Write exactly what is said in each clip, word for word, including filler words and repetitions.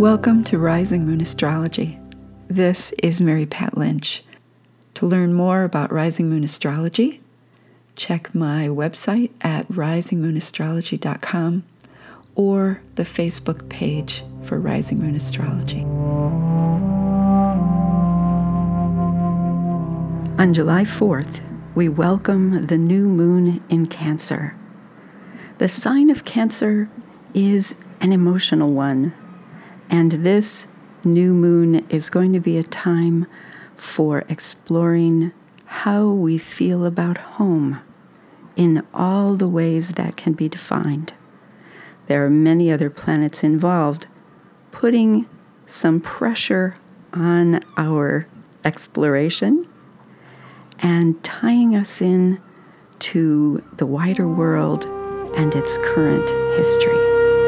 Welcome to Rising Moon Astrology. This is Mary Pat Lynch. To learn more about Rising Moon Astrology, check my website at rising moon astrology dot com or the Facebook page for Rising Moon Astrology. On July fourth, we welcome the new moon in Cancer. The sign of Cancer is an emotional one, and this new moon is going to be a time for exploring how we feel about home in all the ways that can be defined. There are many other planets involved, putting some pressure on our exploration and tying us in to the wider world and its current history.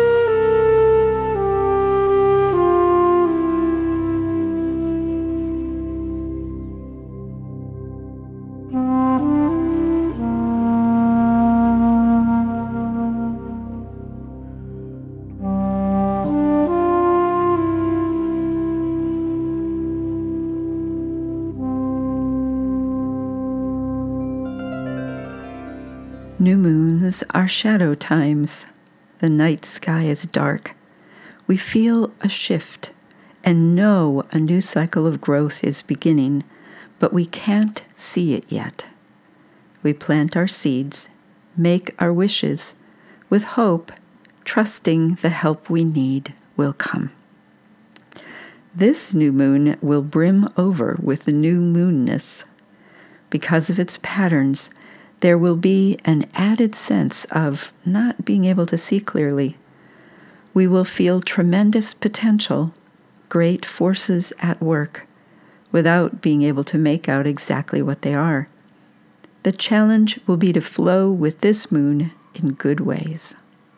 New moons are shadow times. The night sky is dark. We feel a shift and know a new cycle of growth is beginning, but we can't see it yet. We plant our seeds, make our wishes, with hope, trusting the help we need will come. This new moon will brim over with the new moonness. Because of its patterns, there will be an added sense of not being able to see clearly. We will feel tremendous potential, great forces at work, without being able to make out exactly what they are. The challenge will be to flow with this moon in good ways.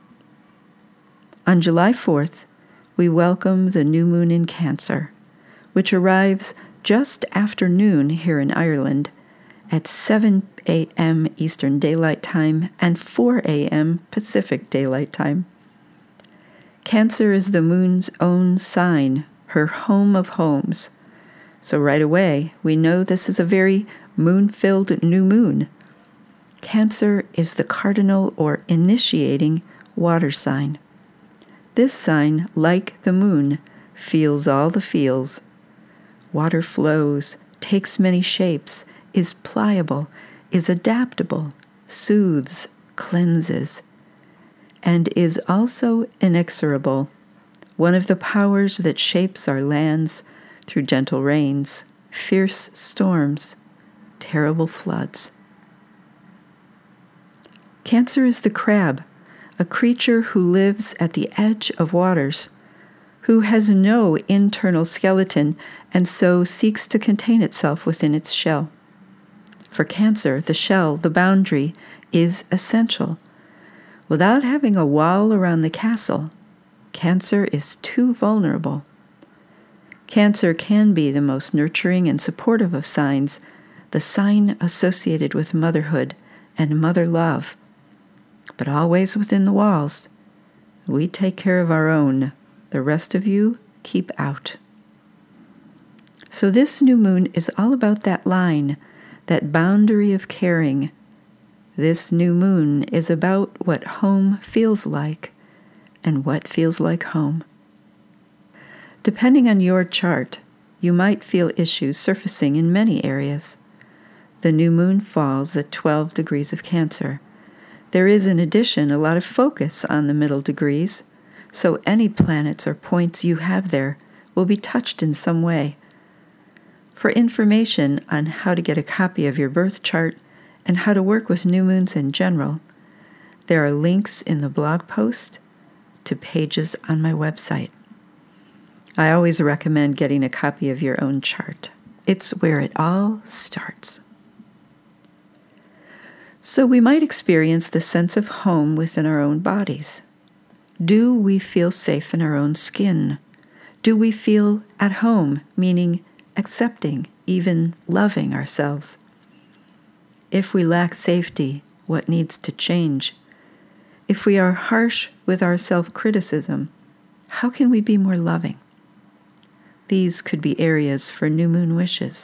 On July fourth, we welcome the new moon in Cancer, which arrives just after noon here in Ireland at seven a.m. Eastern Daylight Time and four a.m. Pacific Daylight Time. Cancer is the moon's own sign, her home of homes. So right away, we know this is a very moon-filled new moon. Cancer is the cardinal or initiating water sign. This sign, like the moon, feels all the feels. Water flows, takes many shapes, is pliable, is adaptable, soothes, cleanses, and is also inexorable, one of the powers that shapes our lands through gentle rains, fierce storms, terrible floods. Cancer is the crab, a creature who lives at the edge of waters, who has no internal skeleton and so seeks to contain itself within its shell. For Cancer, the shell, the boundary, is essential. Without having a wall around the castle, Cancer is too vulnerable. Cancer can be the most nurturing and supportive of signs, the sign associated with motherhood and mother love. But always within the walls. We take care of our own. The rest of you keep out. So this new moon is all about that line, that boundary of caring. This new moon is about what home feels like and what feels like home. Depending on your chart, you might feel issues surfacing in many areas. The new moon falls at twelve degrees of Cancer. There is, in addition, a lot of focus on the middle degrees, so any planets or points you have there will be touched in some way. For information on how to get a copy of your birth chart and how to work with new moons in general, there are links in the blog post to pages on my website. I always recommend getting a copy of your own chart. It's where it all starts. So we might experience the sense of home within our own bodies. Do we feel safe in our own skin? Do we feel at home, meaning accepting, even loving ourselves? If we lack safety, what needs to change? If we are harsh with our self-criticism, how can we be more loving? These could be areas for new moon wishes.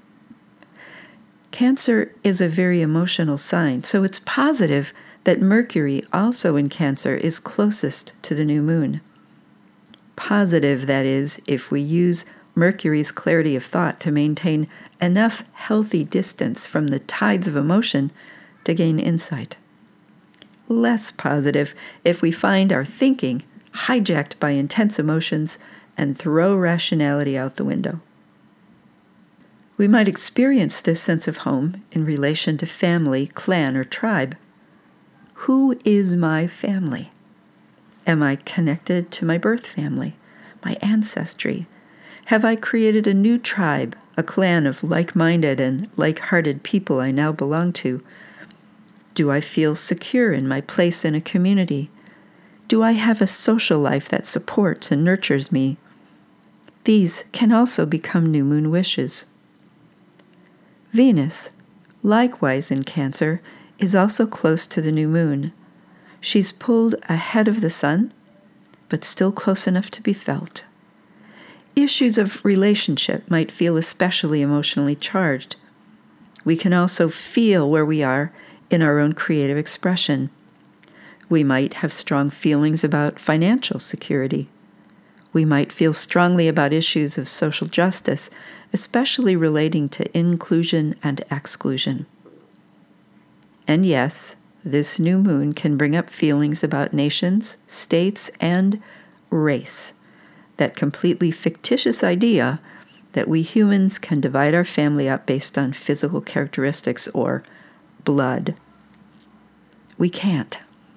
Cancer is a very emotional sign, so it's positive that Mercury, also in Cancer, is closest to the new moon. Positive, that is, if we use Mercury's clarity of thought to maintain enough healthy distance from the tides of emotion to gain insight. Less positive if we find our thinking hijacked by intense emotions and throw rationality out the window. We might experience this sense of home in relation to family, clan, or tribe. Who is my family? Am I connected to my birth family, my ancestry? Have I created a new tribe, a clan of like-minded and like-hearted people I now belong to? Do I feel secure in my place in a community? Do I have a social life that supports and nurtures me? These can also become new moon wishes. Venus, likewise in Cancer, is also close to the new moon. She's pulled ahead of the sun, but still close enough to be felt. Issues of relationship might feel especially emotionally charged. We can also feel where we are in our own creative expression. We might have strong feelings about financial security. We might feel strongly about issues of social justice, especially relating to inclusion and exclusion. And yes, this new moon can bring up feelings about nations, states, and race. That completely fictitious idea that we humans can divide our family up based on physical characteristics or blood. We can't.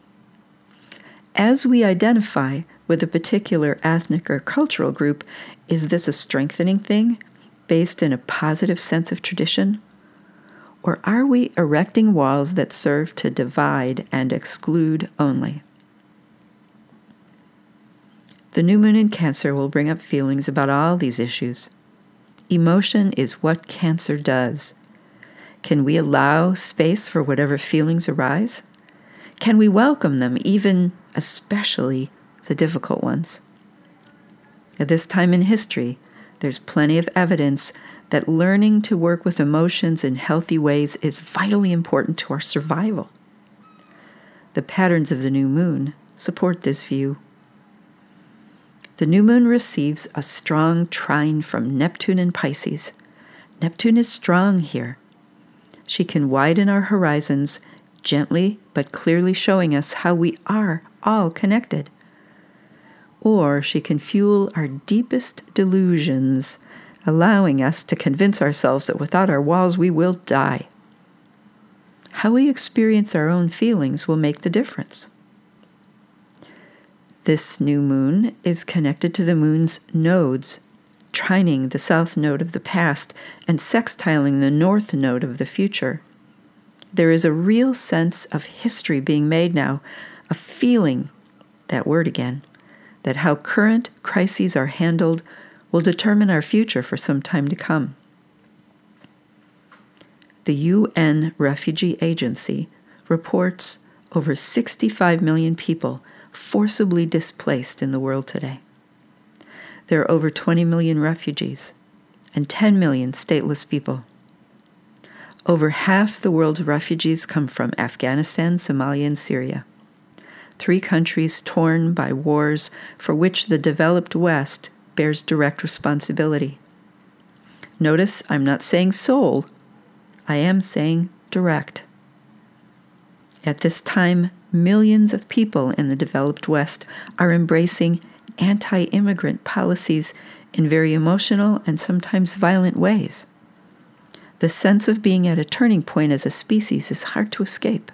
As we identify with a particular ethnic or cultural group, is this a strengthening thing based in a positive sense of tradition? Or are we erecting walls that serve to divide and exclude only? The new moon in Cancer will bring up feelings about all these issues. Emotion is what Cancer does. Can we allow space for whatever feelings arise? Can we welcome them, even, especially, the difficult ones? At this time in history, there's plenty of evidence that learning to work with emotions in healthy ways is vitally important to our survival. The patterns of the new moon support this view. The new moon receives a strong trine from Neptune and Pisces. Neptune is strong here. She can widen our horizons, gently but clearly showing us how we are all connected. Or she can fuel our deepest delusions, allowing us to convince ourselves that without our walls we will die. How we experience our own feelings will make the difference. This new moon is connected to the moon's nodes, trining the south node of the past and sextiling the north node of the future. There is a real sense of history being made now, a feeling, that word again, that how current crises are handled will determine our future for some time to come. The U N Refugee Agency reports over sixty-five million people forcibly displaced in the world today. There are over twenty million refugees and ten million stateless people. Over half the world's refugees come from Afghanistan, Somalia, and Syria, three countries torn by wars for which the developed West bears direct responsibility. Notice I'm not saying sole, I am saying direct. At this time, millions of people in the developed West are embracing anti-immigrant policies in very emotional and sometimes violent ways. The sense of being at a turning point as a species is hard to escape.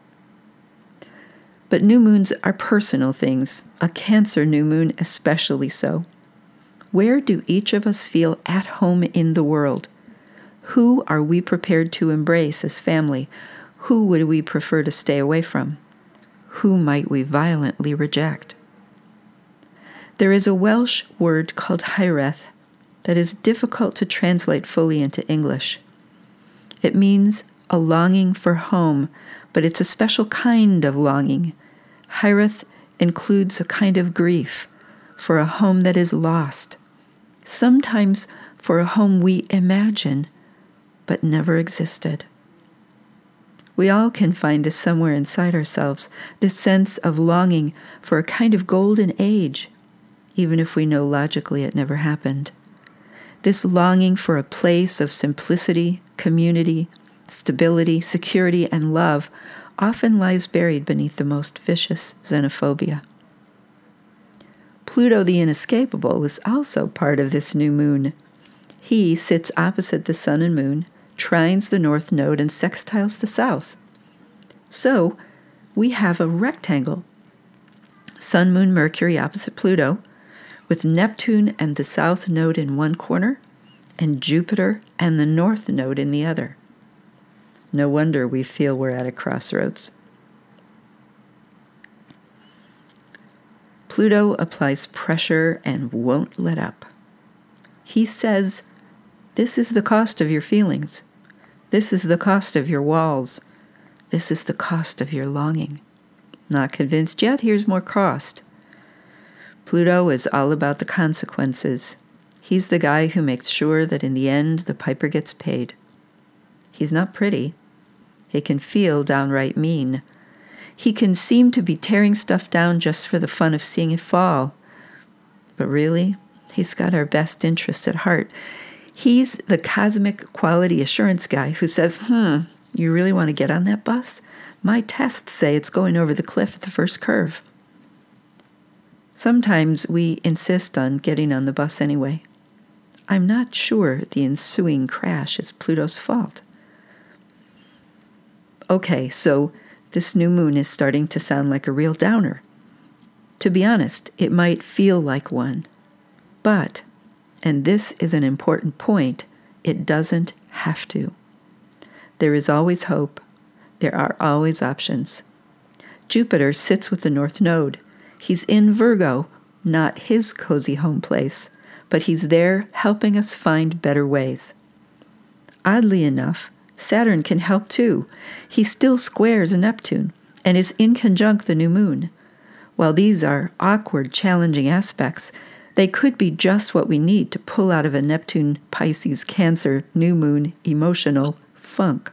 But new moons are personal things, a Cancer new moon especially so. Where do each of us feel at home in the world? Who are we prepared to embrace as family? Who would we prefer to stay away from? Who might we violently reject? There is a Welsh word called hiraeth that is difficult to translate fully into English. It means a longing for home, but it's a special kind of longing. Hiraeth includes a kind of grief for a home that is lost, sometimes for a home we imagine but never existed. We all can find this somewhere inside ourselves, this sense of longing for a kind of golden age, even if we know logically it never happened. This longing for a place of simplicity, community, stability, security, and love often lies buried beneath the most vicious xenophobia. Pluto the Inescapable is also part of this new moon. He sits opposite the sun and moon, trines the north node, and sextiles the south. So we have a rectangle, Sun, Moon, Mercury opposite Pluto, with Neptune and the south node in one corner, and Jupiter and the north node in the other. No wonder we feel we're at a crossroads. Pluto applies pressure and won't let up. He says, this is the cost of your feelings. This is the cost of your walls. This is the cost of your longing. Not convinced yet? Here's more cost. Pluto is all about the consequences. He's the guy who makes sure that in the end the piper gets paid. He's not pretty. He can feel downright mean. He can seem to be tearing stuff down just for the fun of seeing it fall. But really, he's got our best interests at heart. He's the cosmic quality assurance guy who says, hmm, you really want to get on that bus? My tests say it's going over the cliff at the first curve. Sometimes we insist on getting on the bus anyway. I'm not sure the ensuing crash is Pluto's fault. Okay, so this new moon is starting to sound like a real downer. To be honest, it might feel like one. But, and this is an important point, it doesn't have to. There is always hope. There are always options. Jupiter sits with the North Node. He's in Virgo, not his cozy home place, but he's there helping us find better ways. Oddly enough, Saturn can help too. He still squares Neptune and is in conjunct the new moon. While these are awkward, challenging aspects, they could be just what we need to pull out of a Neptune, Pisces, Cancer, new moon, emotional funk.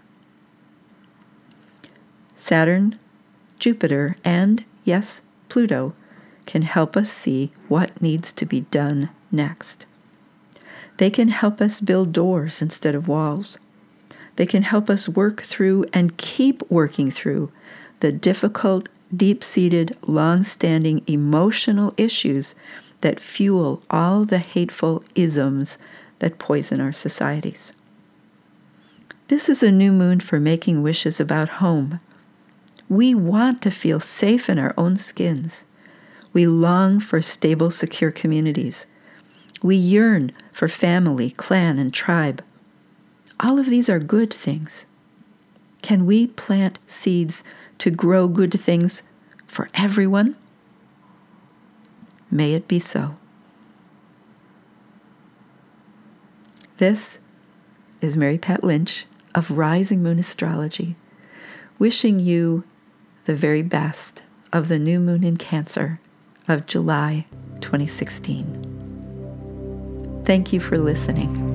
Saturn, Jupiter, and, yes, Pluto can help us see what needs to be done next. They can help us build doors instead of walls. They can help us work through and keep working through the difficult, deep-seated, long-standing emotional issues that fuel all the hateful isms that poison our societies. This is a new moon for making wishes about home. We want to feel safe in our own skins. We long for stable, secure communities. We yearn for family, clan, and tribe. All of these are good things. Can we plant seeds to grow good things for everyone? May it be so. This is Mary Pat Lynch of Rising Moon Astrology, wishing you the very best of the new moon in Cancer of July twenty sixteen. Thank you for listening.